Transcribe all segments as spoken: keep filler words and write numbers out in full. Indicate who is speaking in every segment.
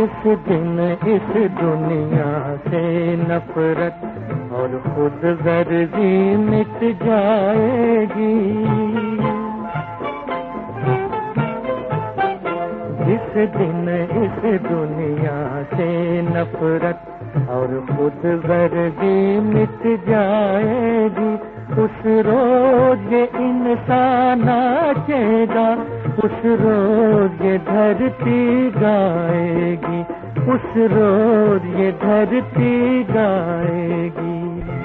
Speaker 1: जिस दिन इस दुनिया से नफरत और खुद गर्जी मिट जाएगी, जिस दिन इस दुनिया से नफरत और खुद गर्जी मिट जाएगी, उस रोज ये इंसान नाचेगा, उस रोज ये धरती गाएगी, उस रोज ये धरती गाएगी।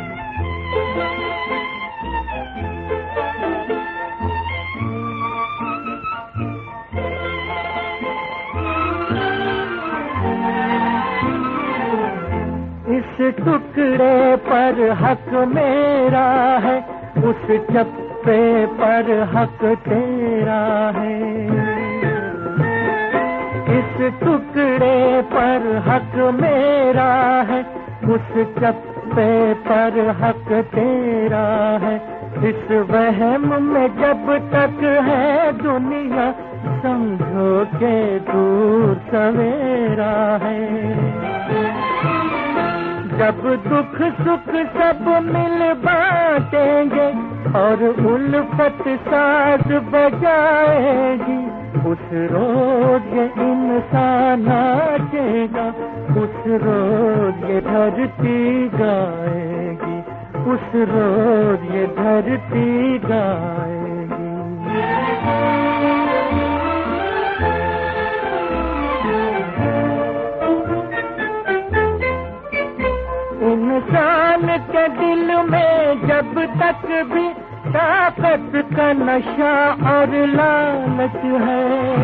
Speaker 1: इस टुकड़े पर हक मेरा है, उस चप्पे पर हक तेरा है। इस टुकड़े पर हक मेरा है, उस चप्पे पर हक तेरा है। इस वहम में जब तक है दुनिया, समझो के दूर सवेरा है। जब दुख सुख सब मिल बांटेंगे और उल्फत साज बजाएगी, उस रोज ये इंसान नाचेगा, उस रोज ये धरती गाएगी, उस रोज ये धरती गाएगी। इंसान के दिल में जब तक भी ताकत का नशा और लालच है,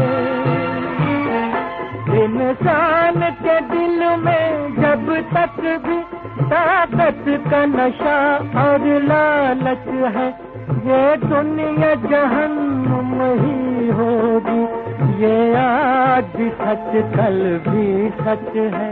Speaker 1: इंसान के दिल में जब तक भी ताकत का नशा और लालच है, ये दुनिया जहन्नुम ही होगी, ये आज सच कल भी सच है।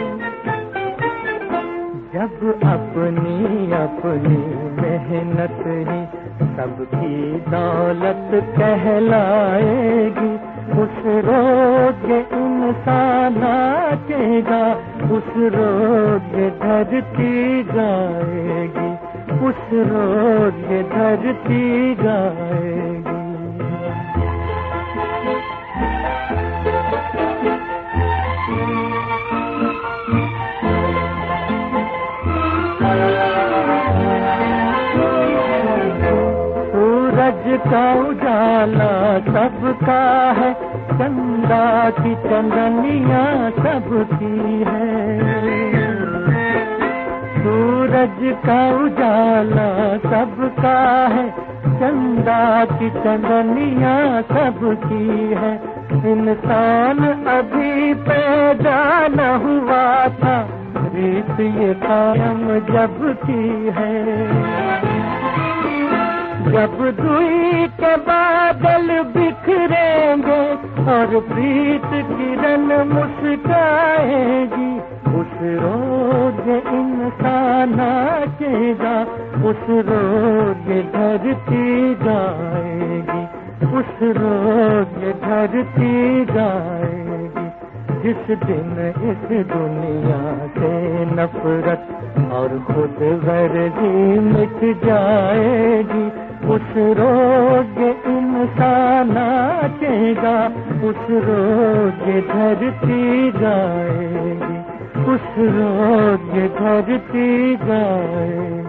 Speaker 1: जब अपनी अपनी मेहनत ही सबकी दौलत कहलाएगी, उस रोज ये इंसान नाचेगा, उस रोज ये धरती गाएगी, उस रोज ये धरती गाएगी। सूरज का उजाला सबका है, चंदा की चंदनिया सबकी है। सूरज का उजाला सबका है, चंदा की चंदनिया सबकी है। इंसान अभी पैदा न हुआ था, रीत ये कायम जब की है। जब दुई के बादल बिखरेंगे और प्रीत किरण मुस्काएगी, उस रोज इंसान नाचेगा, उस रोज धरती गाएगी, उस रोज धरती गाएगी। जिस दिन इस दुनिया से नफरत और खुद गर्जी मिट जाएगी, उस रोज इंसान नाचेगा, उस रोज धरती गाएगी, उस रोज धरती गाएगी।